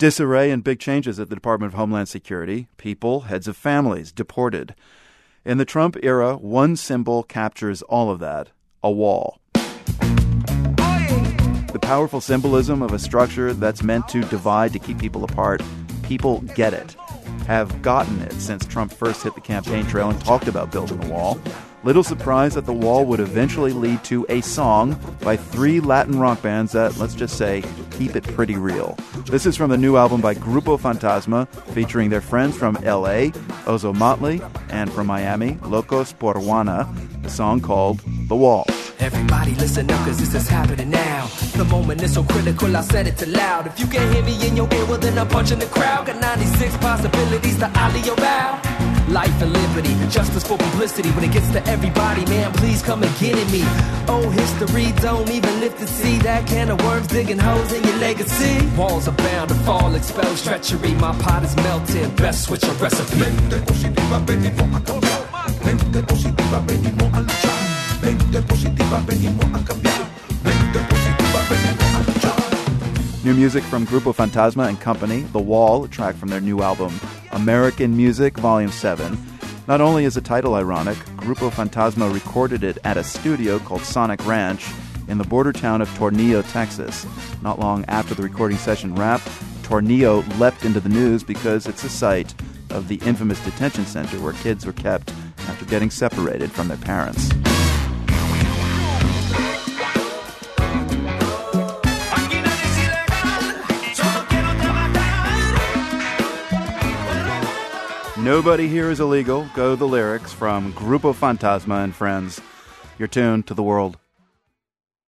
Disarray and big changes at the Department of Homeland Security. People, heads of families, deported. In the Trump era, one symbol captures all of that: a wall. The powerful symbolism of a structure that's meant to divide, to keep people apart. People get it, have gotten it since Trump first hit the campaign trail and talked about building a wall. Little surprise that the wall would eventually lead to a song by 3 Latin rock bands that, let's just say, keep it pretty real. This is from the new album by Grupo Fantasma, featuring their friends from L.A., Ozo Motley, and from Miami, Locos por Juana, a song called The Wall. Everybody listen up, cause this is happening now. The moment is so critical, I said it too loud. If you can't hear me in your ear, well then I'm punching the crowd. Got 96 possibilities to ollie your bow. Life and liberty, justice for publicity. When it gets to everybody, man, please come and get at me. Oh, history don't even live to see that can of worms digging holes in your legacy. Walls are bound to fall, expose treachery. My pot is melting, best switch a recipe. Mente positiva, venimos a cambiar. Mente positiva, venimos a luchar. Mente positiva, venimos a cambiar. Mente positiva, venimos a luchar. New music from Grupo Fantasma and Company, The Wall, a track from their new album, American Music, Volume 7. Not only is the title ironic, Grupo Fantasma recorded it at a studio called Sonic Ranch in the border town of Tornillo, Texas. Not long after the recording session wrapped, Tornillo leapt into the news because it's the site of the infamous detention center where kids were kept after getting separated from their parents. Nobody here is illegal. Go the lyrics from Grupo Fantasma and friends. You're tuned to The World.